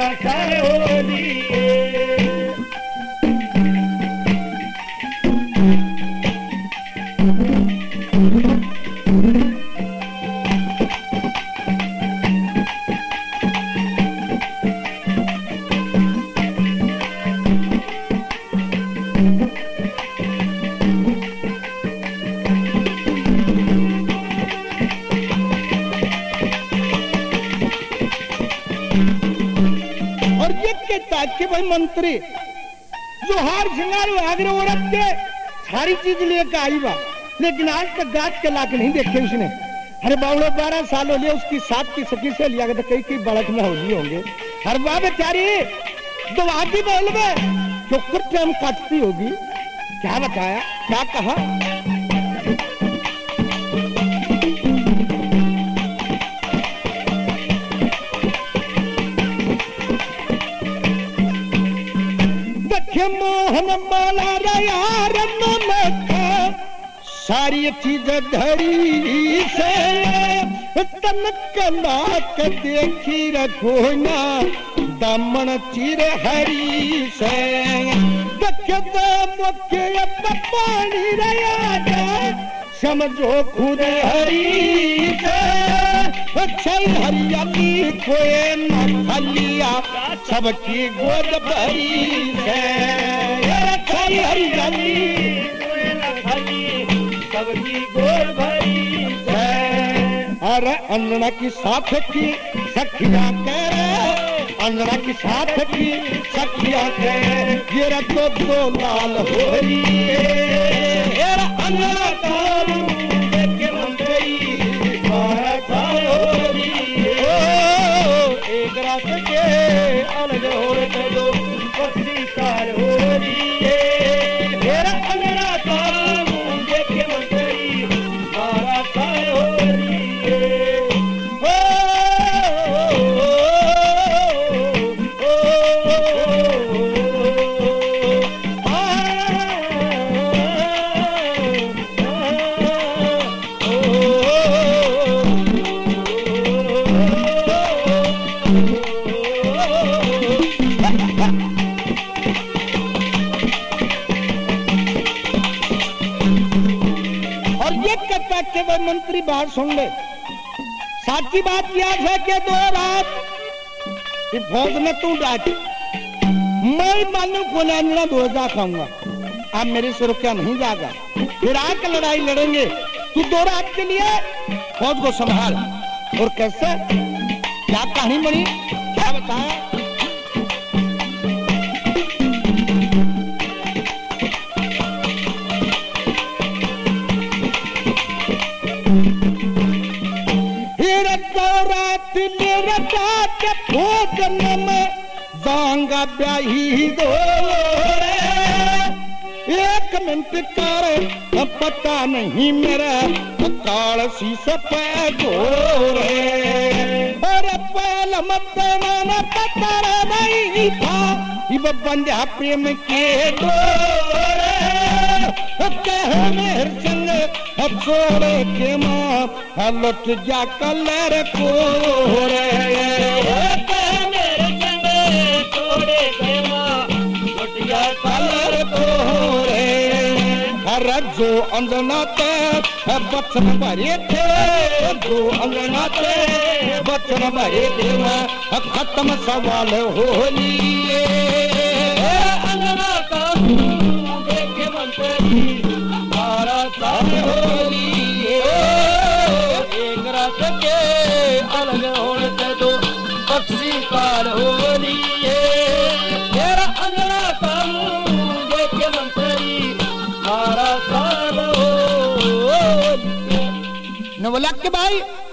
साल होली के भाई मंत्री जो हार श्रृंगार आगरे औरत के सारी चीज लेकर आई बा, लेकिन आज तक गाज के लाके नहीं देखे उसने। अरे बावड़े 12 साल हो लिए उसकी साथ की सखी से लिया गया, कई कई बड़क में होली होंगे। हर बार बेचारी तो आगे बोल में चुक्कर टाइम काटती होगी। क्या बताया, क्या कहा? मोहन माला यार सारी चीज धरी से तन कला के देखी रखो ना दमन चिर हरी से मुख्य पानी रया समझो खुद हरी से हरियाली कोई न फलिया सबकी गोद भरी है। हरियाली कोई न फली सबकी गोद भरी है। अरे अंजना की साथ की सखिया कह, अंजना की साथ की सखिया कह ये रखो दो लाल होली अंजना तारू के मंत्री मारा ताल होली एक रात के अलग होते दो पत्नी तार होली मेरा अंजना तारू के मंत्री मारा ताल होली के वह मंत्री बाहर सुन ले। साची बात याद है कि 2 रात फौज में तू डांट, मैं मालूम को अंजना 2000 खाऊंगा, अब मेरे से रुपया नहीं जाएगा, फिर आकर लड़ाई लड़ेंगे। तू 2 रात के लिए फौज को संभाल। और कैसे, क्या कहानी बनी, क्या बताया? के भोजन में जाऊंगा ब्याही दो 1 मिनट कर पता नहीं मेरा काल शीश पे गोरे और पहल मत माना पता नहीं था ये बंदा प्रेम के गोरे कह मेरे संग छोड़े के माँ लुट जा कलर को रे मेरे संग छोड़े के माँ लुट जा कलर को रे। हर जो अंजना ते बचन भरे थे, जो अंजना ते बचन भरे थे खत्म सवाल होली अंजना का देखे मंत्री मारा साल होली एक रात के अलग होने दो पक्षी काल होली मेरा अंजना का देखे मंत्री मारा साल होली। नवलख के भाई